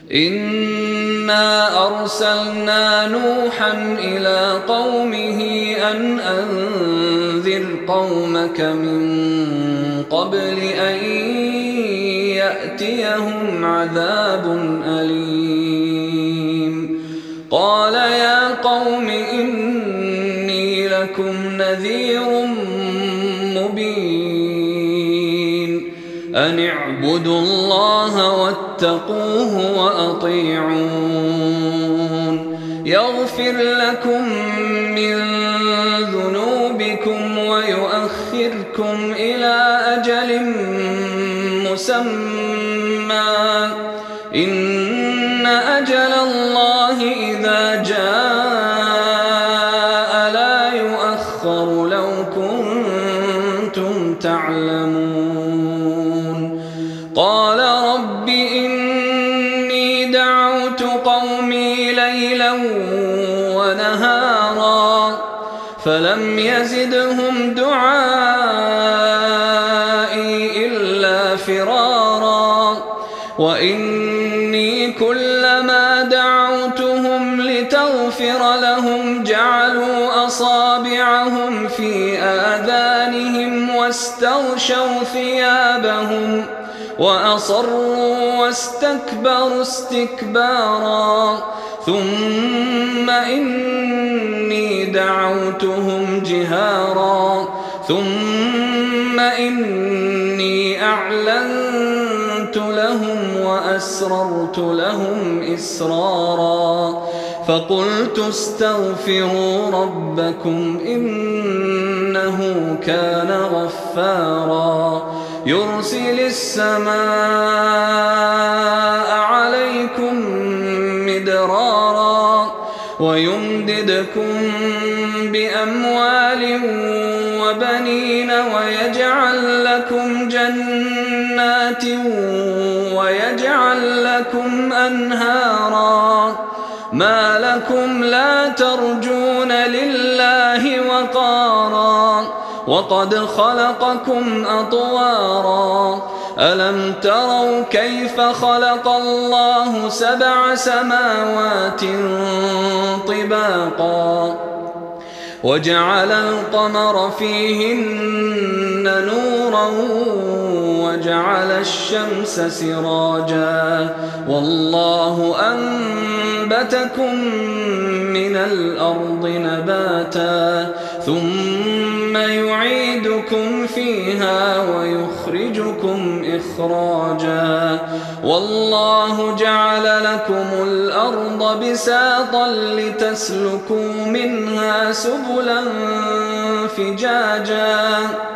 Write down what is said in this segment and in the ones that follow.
إنا أرسلنا نوحا إلى قومه أن أنذر قومك من قبل أن يأتيهم عذاب أليم. قال يا قوم إني لكم نذير مبين أن اعبدوا الله واتقوه وأطيعون يغفر لكم من ذنوبكم ويؤخركم إلى أجل مسمى إن أجل الله إذا جاء لا يؤخر لو كنتم تعلمون. قال رب إني دعوت قومي ليلا ونهارا فلم يزدهم دعائي إلا فرارا وإني كلما دعوتهم لتغفر لهم جعلوا أصابعهم في آذانهم واستغشوا ثيابهم وأصروا واستكبروا استكبارا ثم إني دعوتهم جهارا ثم إني أعلنت لهم وأسررت لهم إسرارا فقلت استغفروا ربكم إنه كان غفارا يرسل السماء عليكم مدرارا ويمددكم بأموال وبنين ويجعل لكم جنات ويجعل لكم أنهارا ما لكم لا ترجون لله وقارا وقد خلقكم أطوارا ألم تروا كيف خلق الله 7 سماوات طباقا وجعل القمر فيهن نورا وجعل الشمس سراجا والله أنبتكم من الأرض نباتا ثم يعيدكم فيها ويخرجكم إخراجا والله جعل لكم الأرض بساطا لتسلكوا منها سبلا فجاجا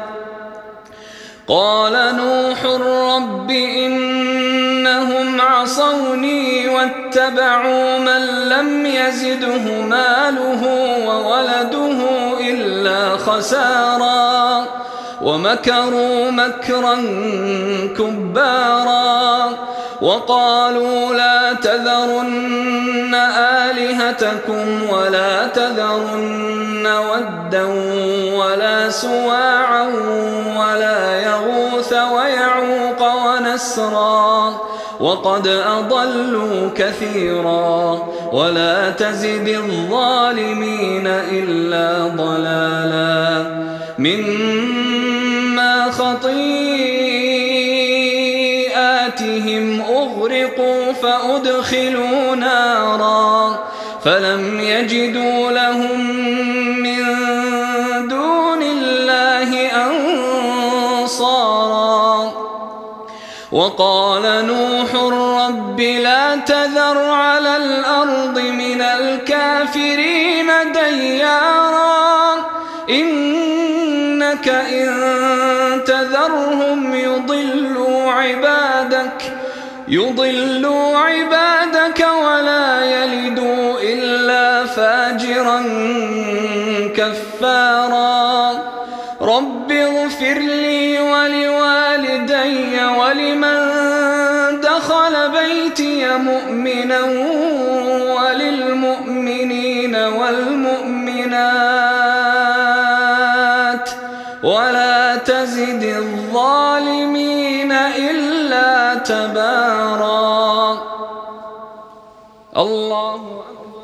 قال نوح رب إنهم عصوني واتبعوا من لم يزده ماله وولده إلا خسارا ومكروا مكرا كبارا وقالوا لا تذرن آلهتكم ولا تذرن ودا ولا سواعا ولا يغوث ويعوق ونسرا وقد أضلوا كثيرا ولا تزد الظالمين إلا ضلالا مما خطيئاتهم أغرقوا فأدخلوا نارا فلم يجدوا لهم من دون الله أنصارا وقال نوح رب لا تذر على الأرض من الكافرين ديارا إنك إن تذرهم يضلوا عبادك ولا يلدوا إلا فاجرا كفارا رب اغفر لي ولوالدي ولمن دخل بيتي مؤمنا وللمؤمنين والمؤمنات ولا تزد الظالمين إلا تبارا. الله أكبر.